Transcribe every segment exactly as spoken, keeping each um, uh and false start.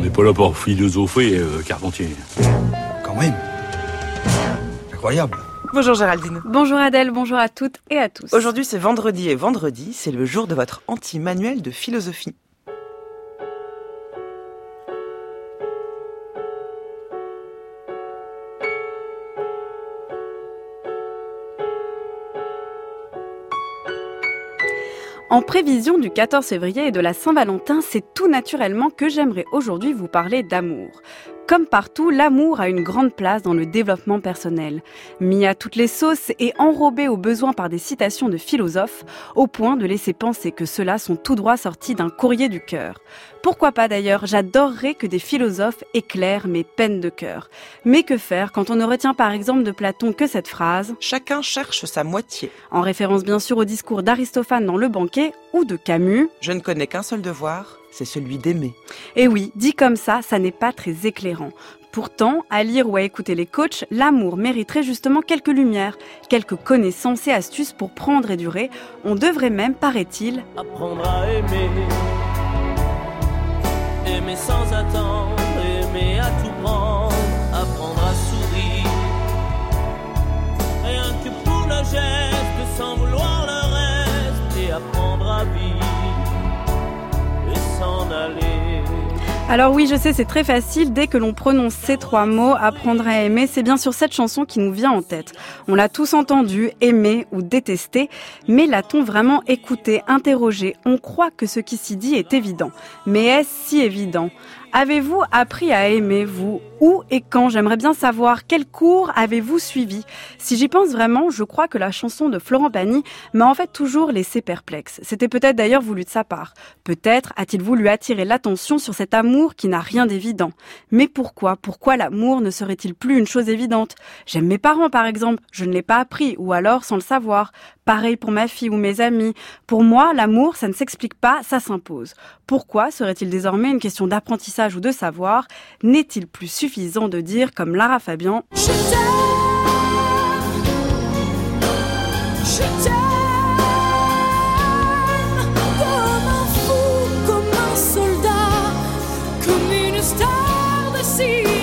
On n'est pas là pour philosopher, euh, Carpentier. Quand même. Incroyable. Bonjour Géraldine. Bonjour Adèle, bonjour à toutes et à tous. Aujourd'hui c'est vendredi et vendredi, c'est le jour de votre anti-manuel de philosophie. En prévision du quatorze février et de la Saint-Valentin, c'est tout naturellement que j'aimerais aujourd'hui vous parler d'amour. Comme partout, l'amour a une grande place dans le développement personnel. Mis à toutes les sauces et enrobé au besoin par des citations de philosophes, au point de laisser penser que ceux-là sont tout droit sortis d'un courrier du cœur. Pourquoi pas d'ailleurs, j'adorerais que des philosophes éclairent mes peines de cœur. Mais que faire quand on ne retient par exemple de Platon que cette phrase « Chacun cherche sa moitié », en référence bien sûr au discours d'Aristophane dans Le Banquet ou de Camus « Je ne connais qu'un seul devoir, c'est celui d'aimer ». Et oui, dit comme ça, ça n'est pas très éclairant. Pourtant, à lire ou à écouter les coachs, l'amour mériterait justement quelques lumières, quelques connaissances et astuces pour prendre et durer. On devrait même, paraît-il, apprendre à aimer. Aimer sans attendre, aimer à tout prendre, apprendre à sourire. Rien que pour le geste, sans vouloir le reste, et apprendre à vivre et s'en aller. Alors oui, je sais, c'est très facile, dès que l'on prononce ces trois mots, apprendre à aimer, c'est bien sûr cette chanson qui nous vient en tête. On l'a tous entendu, aimer ou détester, mais l'a-t-on vraiment écouté, interrogé? On croit que ce qui s'y dit est évident. Mais est-ce si évident? Avez-vous appris à aimer, vous? Où et quand? J'aimerais bien savoir. Quel cours avez-vous suivi? Si j'y pense vraiment, je crois que la chanson de Florent Pagny m'a en fait toujours laissé perplexe. C'était peut-être d'ailleurs voulu de sa part. Peut-être a-t-il voulu attirer l'attention sur cet amour qui n'a rien d'évident. Mais pourquoi? Pourquoi l'amour ne serait-il plus une chose évidente? J'aime mes parents par exemple, je ne l'ai pas appris, ou alors sans le savoir. Pareil pour ma fille ou mes amis. Pour moi, l'amour, ça ne s'explique pas, ça s'impose. Pourquoi serait-il désormais une question d'apprentissage ou de savoir? N'est-il plus suffisant de dire, comme Lara Fabian, « Je t'aime, je t'aime, comme un fou, comme un soldat, comme une star de cinéma ».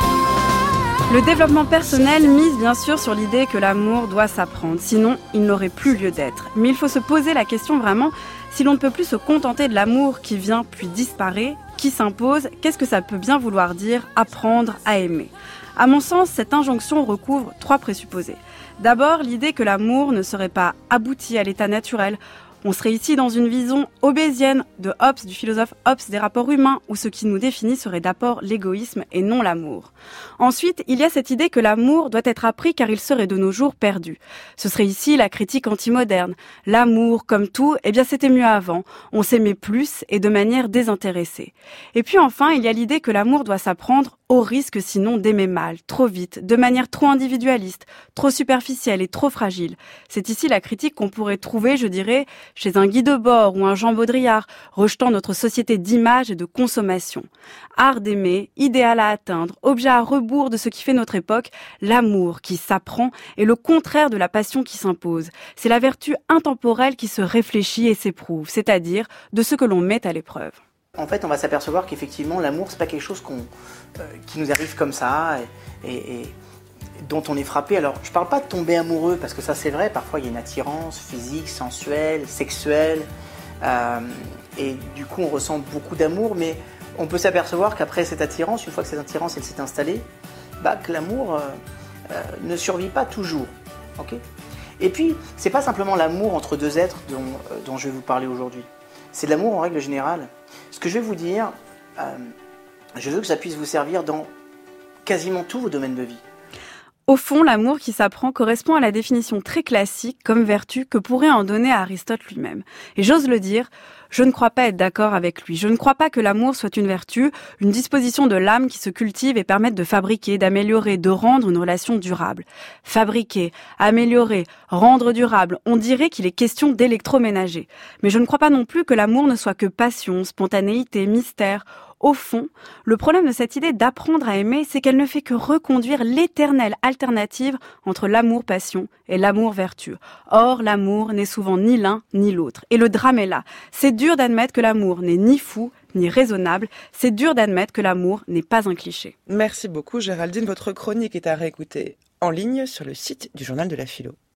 Le développement personnel mise bien sûr sur l'idée que l'amour doit s'apprendre, sinon il n'aurait plus lieu d'être. Mais il faut se poser la question vraiment, si l'on ne peut plus se contenter de l'amour qui vient puis disparaît, qui s'impose, qu'est-ce que ça peut bien vouloir dire apprendre à aimer? À mon sens, cette injonction recouvre trois présupposés. D'abord, l'idée que l'amour ne serait pas abouti à l'état naturel. On serait ici dans une vision hobbesienne de Hobbes, du philosophe Hobbes des rapports humains, où ce qui nous définit serait d'abord l'égoïsme et non l'amour. Ensuite, il y a cette idée que l'amour doit être appris car il serait de nos jours perdu. Ce serait ici la critique anti-moderne. L'amour, comme tout, eh bien c'était mieux avant. On s'aimait plus et de manière désintéressée. Et puis enfin, il y a l'idée que l'amour doit s'apprendre au risque sinon d'aimer mal, trop vite, de manière trop individualiste, trop superficielle et trop fragile. C'est ici la critique qu'on pourrait trouver, je dirais, chez un Guy Debord ou un Jean Baudrillard, rejetant notre société d'image et de consommation. Art d'aimer, idéal à atteindre, objet à rebours de ce qui fait notre époque, l'amour qui s'apprend est le contraire de la passion qui s'impose. C'est la vertu intemporelle qui se réfléchit et s'éprouve, c'est-à-dire de ce que l'on met à l'épreuve. En fait, on va s'apercevoir qu'effectivement, l'amour, c'est pas quelque chose qu'on, euh, qui nous arrive comme ça et, et, et dont on est frappé. Alors, je parle pas de tomber amoureux, parce que ça, c'est vrai. Parfois, il y a une attirance physique, sensuelle, sexuelle. Euh, et du coup, on ressent beaucoup d'amour. Mais on peut s'apercevoir qu'après cette attirance, une fois que cette attirance elle s'est installée, bah, que l'amour euh, euh, ne survit pas toujours. Okay ? Et puis, c'est pas simplement l'amour entre deux êtres dont, euh, dont je vais vous parler aujourd'hui. C'est de l'amour en règle générale. Ce que je vais vous dire, euh, je veux que ça puisse vous servir dans quasiment tous vos domaines de vie. Au fond, l'amour qui s'apprend correspond à la définition très classique comme vertu que pourrait en donner Aristote lui-même. Et j'ose le dire, je ne crois pas être d'accord avec lui. Je ne crois pas que l'amour soit une vertu, une disposition de l'âme qui se cultive et permette de fabriquer, d'améliorer, de rendre une relation durable. Fabriquer, améliorer, rendre durable, on dirait qu'il est question d'électroménager. Mais je ne crois pas non plus que l'amour ne soit que passion, spontanéité, mystère. Au fond, le problème de cette idée d'apprendre à aimer, c'est qu'elle ne fait que reconduire l'éternelle alternative entre l'amour-passion et l'amour-vertu. Or, l'amour n'est souvent ni l'un ni l'autre. Et le drame est là. C'est dur d'admettre que l'amour n'est ni fou, ni raisonnable. C'est dur d'admettre que l'amour n'est pas un cliché. Merci beaucoup Géraldine. Votre chronique est à réécouter en ligne sur le site du Journal de la Philo.